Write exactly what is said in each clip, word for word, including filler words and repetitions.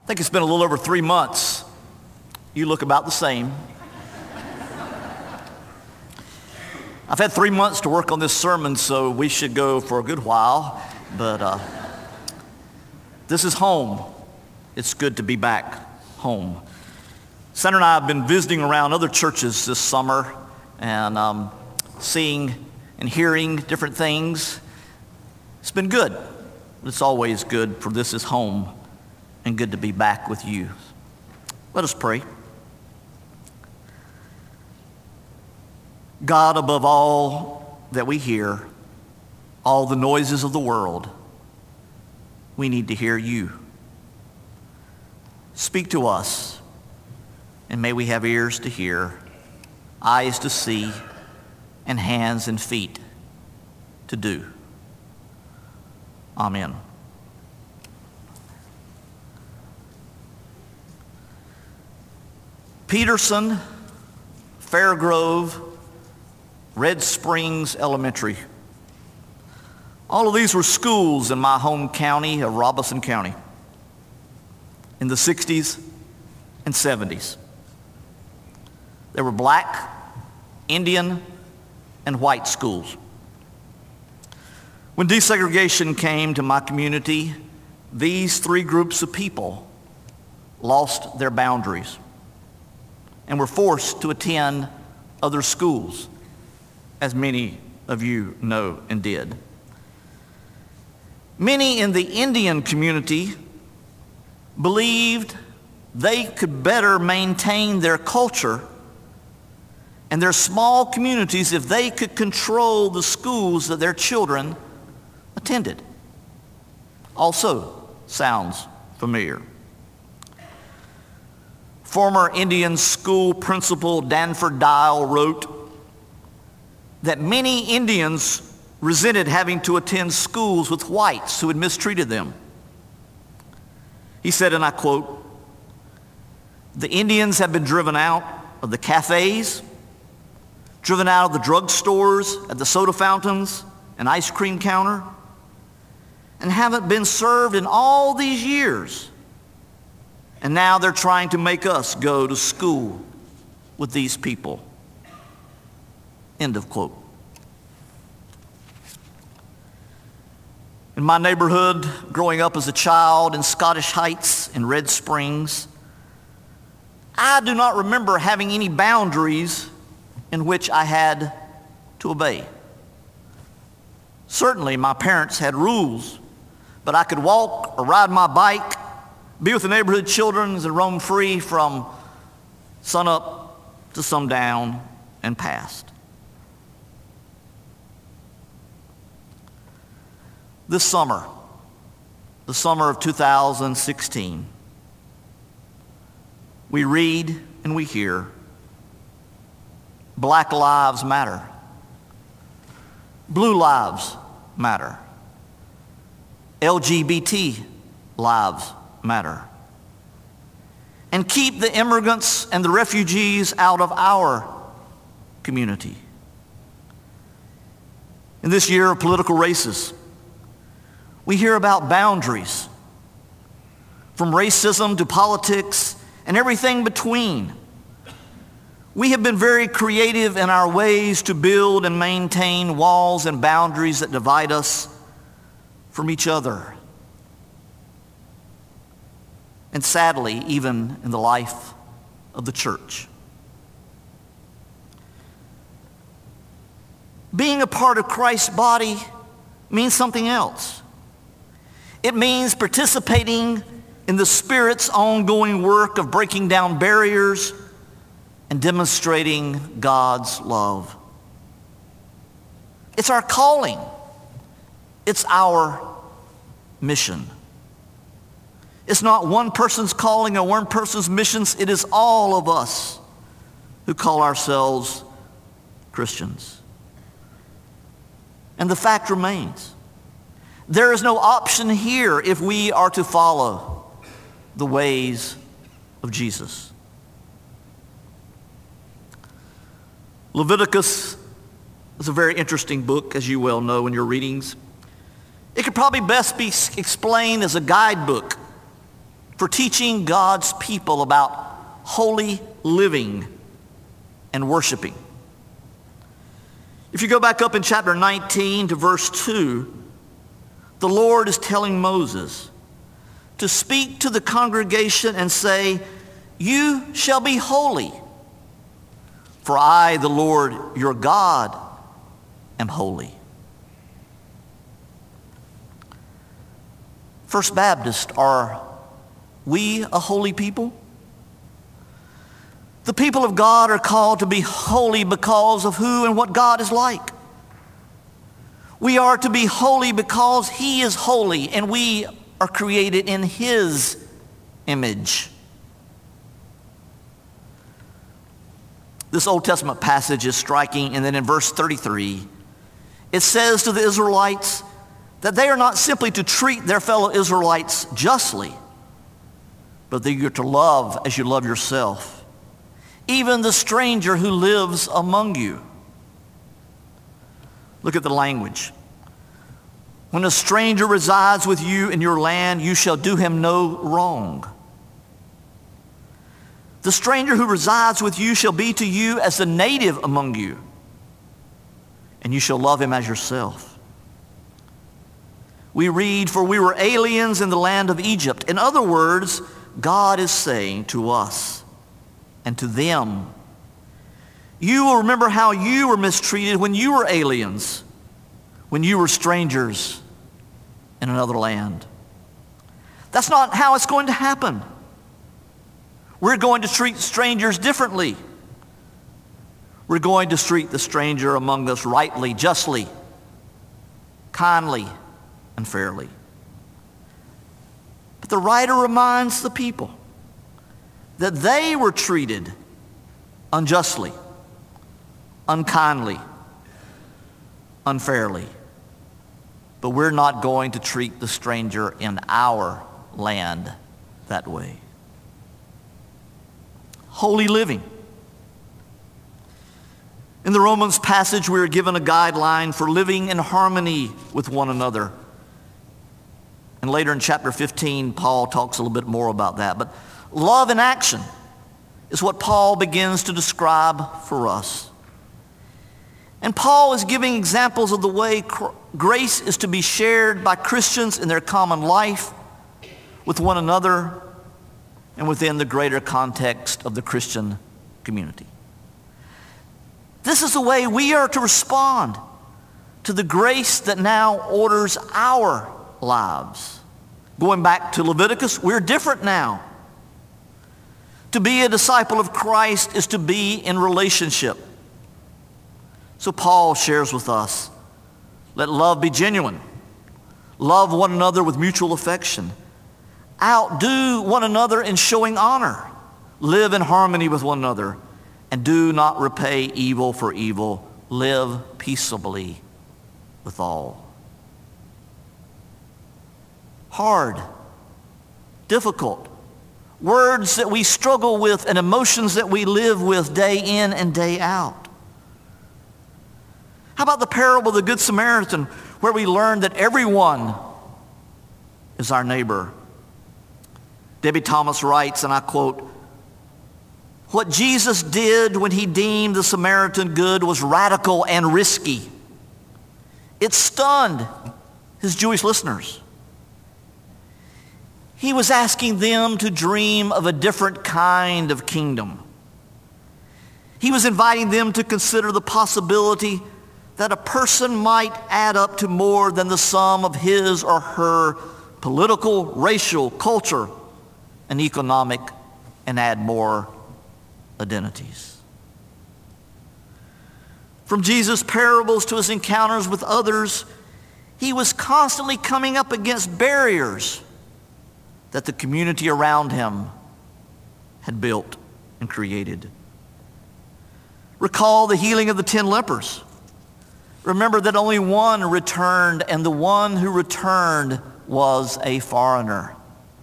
I think it's been a little over three months. You look about the same. I've had three months to work on this sermon, so we should go for a good while. But uh, this is home. It's good to be back home. Sandra and I have been visiting around other churches this summer and um, seeing and hearing different things. It's been good. It's always good, for this is home and good to be back with you. Let us pray. God, above all that we hear, all the noises of the world, we need to hear you. Speak to us, and may we have ears to hear, eyes to see, and hands and feet to do. Amen. Peterson, Fairgrove, Red Springs Elementary. All of these were schools in my home county of Robeson County in the sixties and seventies. There were black, Indian, and white schools. When desegregation came to my community, these three groups of people lost their boundaries and were forced to attend other schools, as many of you know and did. Many in the Indian community believed they could better maintain their culture and their small communities if they could control the schools that their children attended. Also sounds familiar. Former Indian school principal Danford Dial wrote that many Indians resented having to attend schools with whites who had mistreated them. He said, and I quote, "The Indians have been driven out of the cafes, driven out of the drugstores, at the soda fountains and ice cream counter, and haven't been served in all these years. And now they're trying to make us go to school with these people." End of quote. In my neighborhood, growing up as a child in Scottish Heights and Red Springs, I do not remember having any boundaries in which I had to obey. Certainly, my parents had rules, but I could walk or ride my bike, be with the neighborhood children, and roam free from sunup to sundown and past. This summer, the summer of two thousand sixteen, we read and we hear Black lives matter. Blue lives matter. L G B T lives matter. And keep the immigrants and the refugees out of our community. In this year of political races, we hear about boundaries, from racism to politics and everything between. We have been very creative in our ways to build and maintain walls and boundaries that divide us from each other. And sadly, even in the life of the church. Being a part of Christ's body means something else. It means participating in the Spirit's ongoing work of breaking down barriers and demonstrating God's love. It's our calling. It's our mission. It's not one person's calling or one person's missions. It is all of us who call ourselves Christians. And the fact remains, there is no option here if we are to follow the ways of Jesus. Leviticus is a very interesting book, as you well know in your readings. It could probably best be explained as a guidebook for teaching God's people about holy living and worshiping. If you go back up in chapter nineteen to verse two, the Lord is telling Moses to speak to the congregation and say, "You shall be holy, for I, the Lord your God, am holy." First Baptist, are we a holy people? The people of God are called to be holy because of who and what God is like. We are to be holy because He is holy, and we are created in His image. This Old Testament passage is striking, and then in verse thirty-three, it says to the Israelites that they are not simply to treat their fellow Israelites justly, but that you're to love as you love yourself, even the stranger who lives among you. Look at the language. When a stranger resides with you in your land, you shall do him no wrong. The stranger who resides with you shall be to you as the native among you, and you shall love him as yourself. We read, "For we were aliens in the land of Egypt." In other words, God is saying to us and to them, you will remember how you were mistreated when you were aliens, when you were strangers in another land. That's not how it's going to happen. We're going to treat strangers differently. We're going to treat the stranger among us rightly, justly, kindly, and fairly. But the writer reminds the people that they were treated unjustly, unkindly, unfairly. But we're not going to treat the stranger in our land that way. Holy living. In the Romans passage, we are given a guideline for living in harmony with one another. And later in chapter fifteen, Paul talks a little bit more about that. But love in action is what Paul begins to describe for us. And Paul is giving examples of the way cr- grace is to be shared by Christians in their common life with one another and within the greater context of the Christian community. This is the way we are to respond to the grace that now orders our lives. Going back to Leviticus, we're different now. To be a disciple of Christ is to be in relationship. So Paul shares with us, let love be genuine. Love one another with mutual affection. Outdo one another in showing honor. Live in harmony with one another. And do not repay evil for evil. Live peaceably with all. Hard, difficult, words that we struggle with and emotions that we live with day in and day out. How about the parable of the Good Samaritan, where we learn that everyone is our neighbor? Debbie Thomas writes, and I quote, "What Jesus did when he deemed the Samaritan good was radical and risky. It stunned his Jewish listeners. He was asking them to dream of a different kind of kingdom. He was inviting them to consider the possibility that a person might add up to more than the sum of his or her political, racial, culture, and economic, and add more identities." From Jesus' parables to his encounters with others, he was constantly coming up against barriers that the community around him had built and created. Recall the healing of the ten lepers. Remember that only one returned, and the one who returned was a foreigner.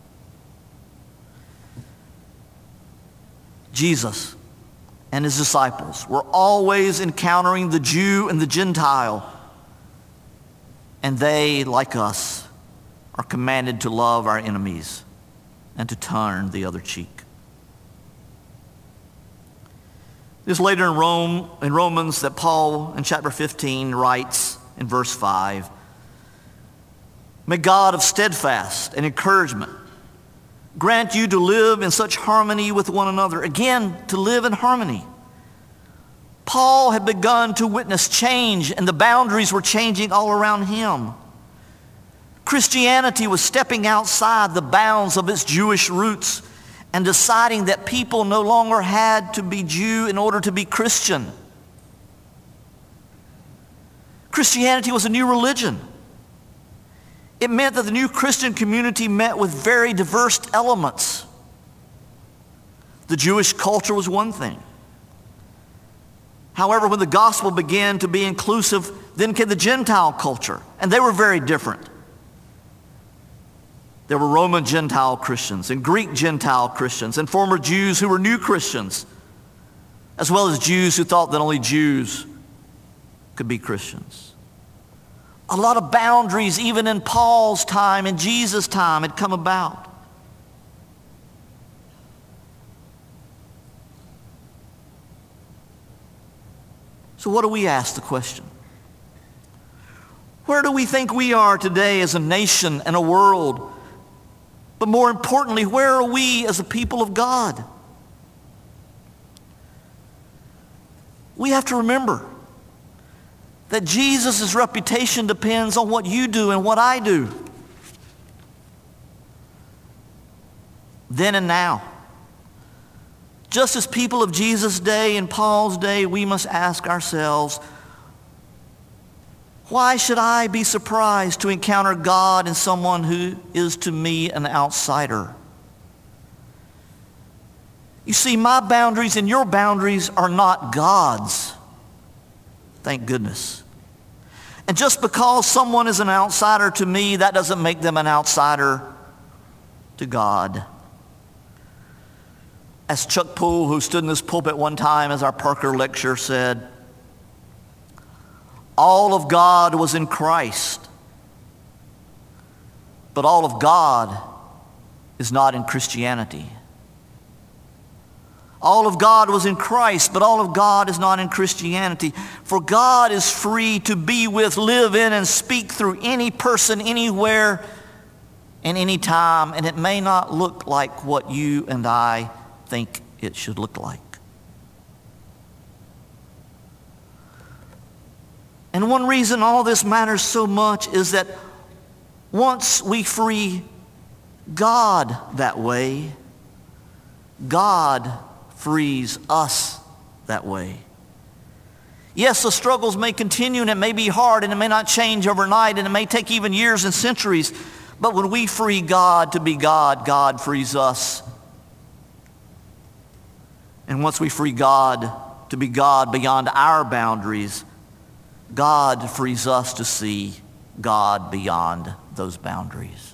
Jesus and his disciples were always encountering the Jew and the Gentile, and they, like us, are commanded to love our enemies and to turn the other cheek. It is later in Rome, in Romans, that Paul in chapter fifteen writes in verse five, "May God of steadfast and encouragement grant you to live in such harmony with one another." Again, to live in harmony. Paul had begun to witness change, and the boundaries were changing all around him. Christianity was stepping outside the bounds of its Jewish roots and deciding that people no longer had to be Jew in order to be Christian. Christianity was a new religion. It meant that the new Christian community met with very diverse elements. The Jewish culture was one thing. However, when the gospel began to be inclusive, then came the Gentile culture, and they were very different. There were Roman Gentile Christians and Greek Gentile Christians and former Jews who were new Christians, as well as Jews who thought that only Jews could be Christians. A lot of boundaries, even in Paul's time and Jesus' time, had come about. So what do we ask the question? Where do we think we are today as a nation and a world? But more importantly, where are we as a people of God? We have to remember that Jesus' reputation depends on what you do and what I do. Then and now. Just as people of Jesus' day and Paul's day, we must ask ourselves, why should I be surprised to encounter God in someone who is to me an outsider? You see, my boundaries and your boundaries are not God's. Thank goodness. And just because someone is an outsider to me, that doesn't make them an outsider to God. As Chuck Poole, who stood in this pulpit one time as our Parker lecture, said, all of God was in Christ, but all of God is not in Christianity. All of God was in Christ, but all of God is not in Christianity. For God is free to be with, live in, and speak through any person, anywhere, and any time, and it may not look like what you and I think it should look like. And one reason all this matters so much is that once we free God that way, God frees us that way. Yes, the struggles may continue and it may be hard and it may not change overnight and it may take even years and centuries, but when we free God to be God, God frees us. And once we free God to be God beyond our boundaries, God frees us to see God beyond those boundaries.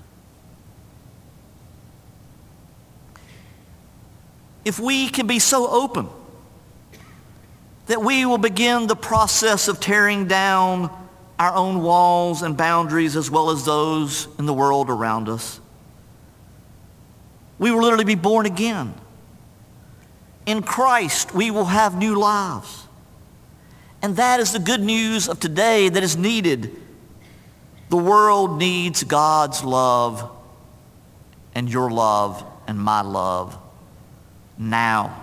If we can be so open that we will begin the process of tearing down our own walls and boundaries as well as those in the world around us, we will literally be born again. In Christ, we will have new lives. And that is the good news of today that is needed. The world needs God's love and your love and my love now.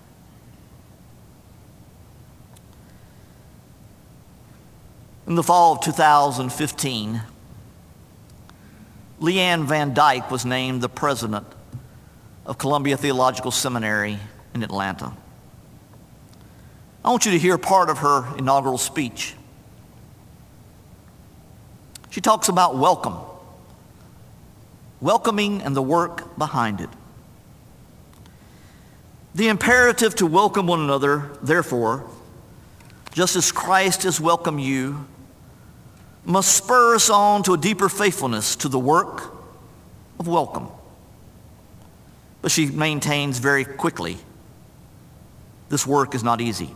In the fall of two thousand fifteen, Leanne Van Dyke was named the president of Columbia Theological Seminary in Atlanta. I want you to hear part of her inaugural speech. She talks about welcome, welcoming and the work behind it. The imperative to welcome one another, therefore, just as Christ has welcomed you, must spur us on to a deeper faithfulness to the work of welcome. But she maintains very quickly, this work is not easy.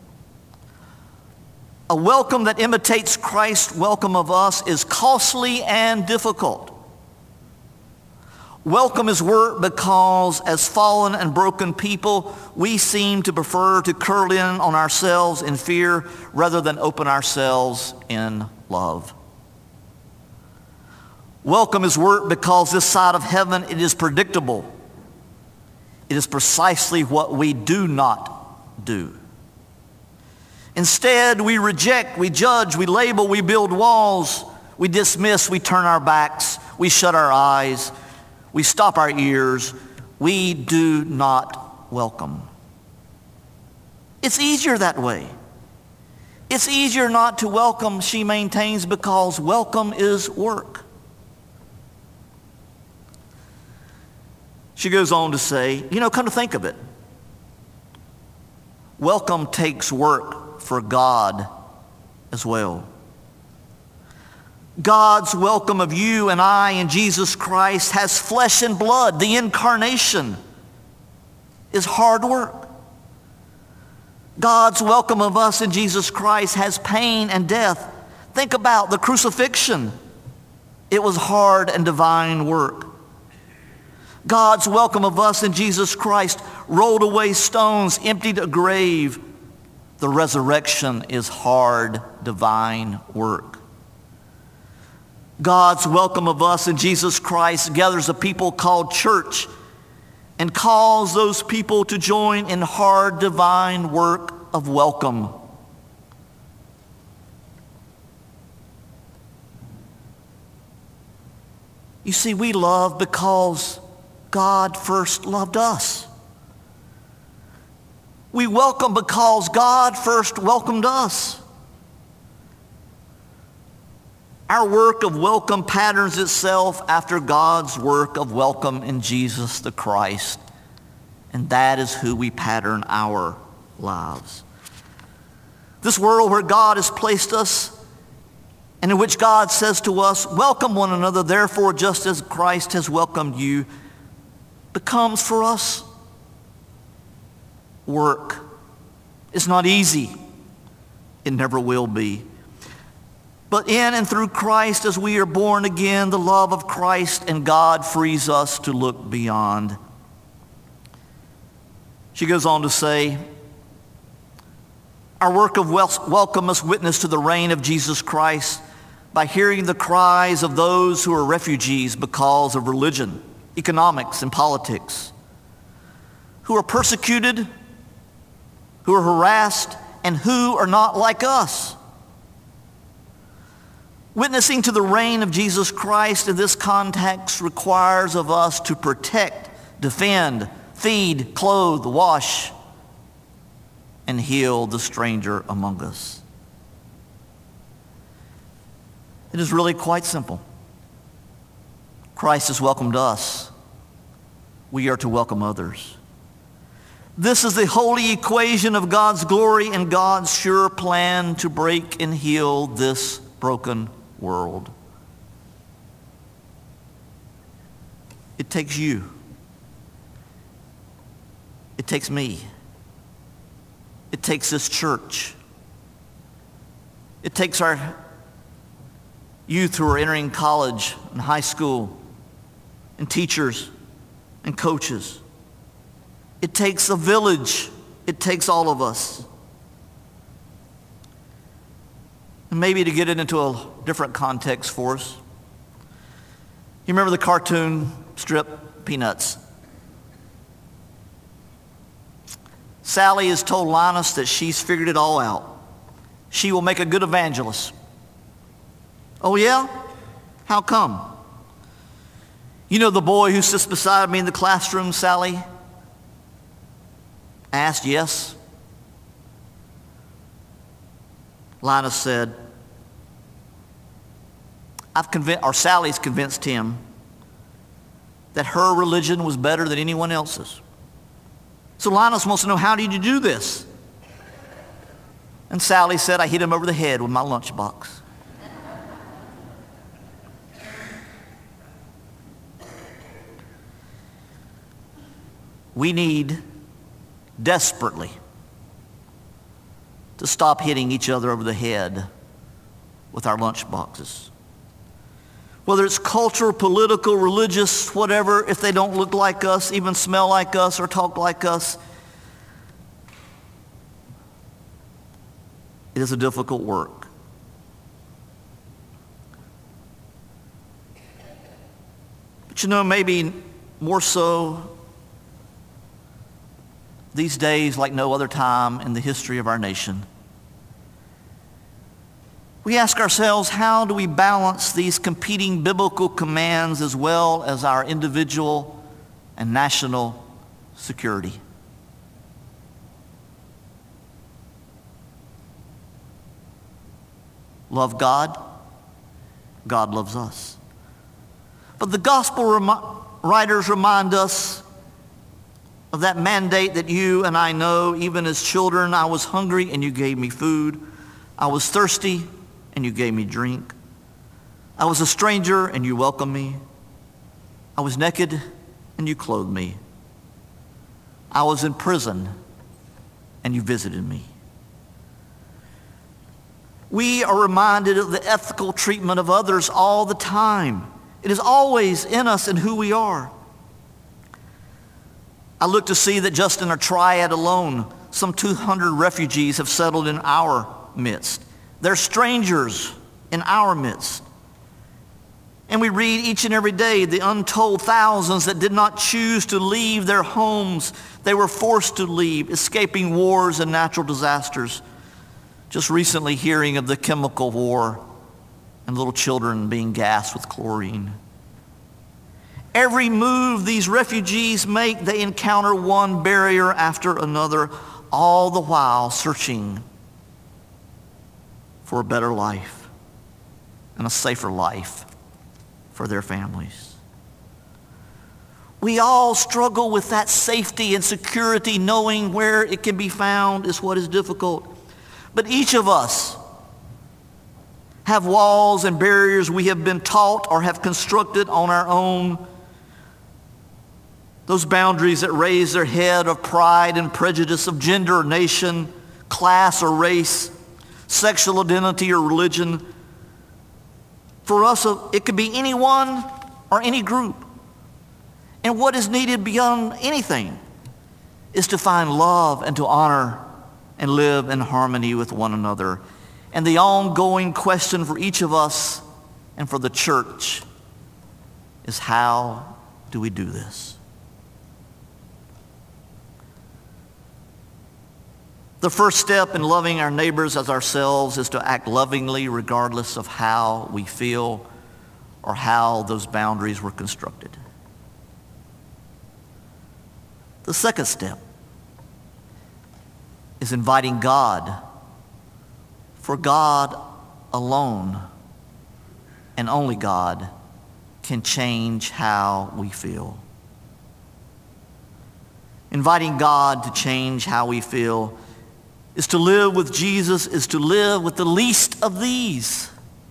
A welcome that imitates Christ's welcome of us is costly and difficult. Welcome is work because as fallen and broken people, we seem to prefer to curl in on ourselves in fear rather than open ourselves in love. Welcome is work because this side of heaven, it is predictable. It is precisely what we do not do. Instead, we reject, we judge, we label, we build walls, we dismiss, we turn our backs, we shut our eyes, we stop our ears. We do not welcome. It's easier that way. It's easier not to welcome, she maintains, because welcome is work. She goes on to say, you know, come to think of it, welcome takes work for God as well. God's welcome of you and I in Jesus Christ has flesh and blood. The incarnation is hard work. God's welcome of us in Jesus Christ has pain and death. Think about the crucifixion. It was hard and divine work. God's welcome of us in Jesus Christ rolled away stones, emptied a grave. The resurrection is hard, divine work. God's welcome of us in Jesus Christ gathers a people called church and calls those people to join in hard, divine work of welcome. You see, we love because God first loved us. We welcome because God first welcomed us. Our work of welcome patterns itself after God's work of welcome in Jesus the Christ. And that is who we pattern our lives. This world where God has placed us and in which God says to us, welcome one another, therefore just as Christ has welcomed you, becomes for us work. It's not easy. It never will be. But in and through Christ, as we are born again, the love of Christ and God frees us to look beyond. She goes on to say, our work of wel- welcome must witness to the reign of Jesus Christ by hearing the cries of those who are refugees because of religion, economics, and politics, who are persecuted, who are harassed, and who are not like us. Witnessing to the reign of Jesus Christ in this context requires of us to protect, defend, feed, clothe, wash, and heal the stranger among us. It is really quite simple. Christ has welcomed us. We are to welcome others. This is the holy equation of God's glory and God's sure plan to break and heal this broken world. It takes you. It takes me. It takes this church. It takes our youth who are entering college and high school, and teachers and coaches. It takes a village. It takes all of us. And maybe to get it into a different context for us, you remember the cartoon strip Peanuts? Sally has told Linus that she's figured it all out. She will make a good evangelist. Oh yeah? How come? You know the boy who sits beside me in the classroom, Sally asked. Yes. Linus said, I've convinced, or Sally's convinced him that her religion was better than anyone else's. So Linus wants to know, how did you do this? And Sally said, I hit him over the head with my lunchbox. We need desperately to stop hitting each other over the head with our lunch boxes. Whether it's cultural, political, religious, whatever, if they don't look like us, even smell like us, or talk like us, it is a difficult work. But you know, maybe more so these days like no other time in the history of our nation, we ask ourselves, how do we balance these competing biblical commands as well as our individual and national security? Love God, God loves us. But the gospel remi- writers remind us of that mandate that you and I know. Even as children, I was hungry and you gave me food. I was thirsty and you gave me drink. I was a stranger and you welcomed me. I was naked and you clothed me. I was in prison and you visited me. We are reminded of the ethical treatment of others all the time. It is always in us and who we are. I look to see that just in our triad alone, some two hundred refugees have settled in our midst. They're strangers in our midst. And we read each and every day the untold thousands that did not choose to leave their homes. They were forced to leave, escaping wars and natural disasters. Just recently hearing of the chemical war and little children being gassed with chlorine. Every move these refugees make, they encounter one barrier after another, all the while searching for a better life and a safer life for their families. We all struggle with that safety and security. Knowing where it can be found is what is difficult. But each of us have walls and barriers we have been taught or have constructed on our own. Those boundaries that raise their head of pride and prejudice of gender or nation, class or race, sexual identity or religion. For us, it could be anyone or any group. And what is needed beyond anything is to find love and to honor and live in harmony with one another. And the ongoing question for each of us and for the church is, how do we do this? The first step in loving our neighbors as ourselves is to act lovingly regardless of how we feel or how those boundaries were constructed. The second step is inviting God, for God alone and only God can change how we feel. Inviting God to change how we feel is to live with Jesus, is to live with the least of these.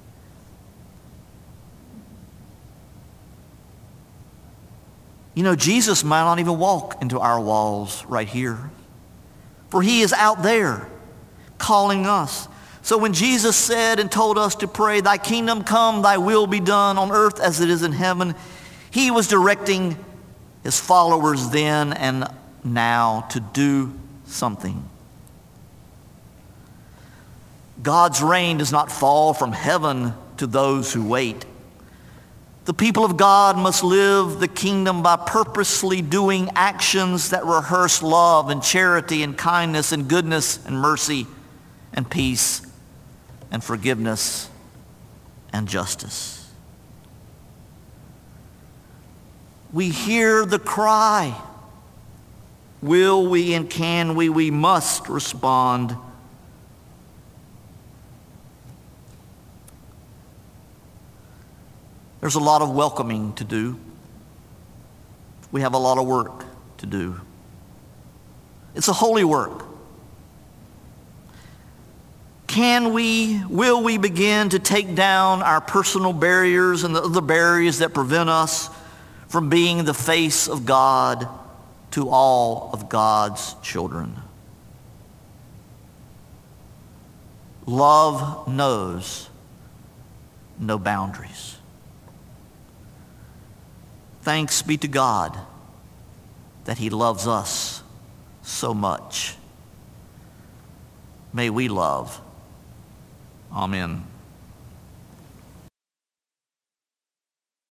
You know, Jesus might not even walk into our walls right here, for he is out there calling us. So when Jesus said and told us to pray, "Thy kingdom come, thy will be done on earth as it is in heaven," he was directing his followers then and now to do something. God's rain does not fall from heaven to those who wait. The people of God must live the kingdom by purposely doing actions that rehearse love and charity and kindness and goodness and mercy and peace and forgiveness and justice. We hear the cry. Will we and can we? We must respond. There's a lot of welcoming to do. We have a lot of work to do. It's a holy work. Can we, will we begin to take down our personal barriers and the other barriers that prevent us from being the face of God to all of God's children? Love knows no boundaries. Thanks be to God that he loves us so much. May we love. Amen.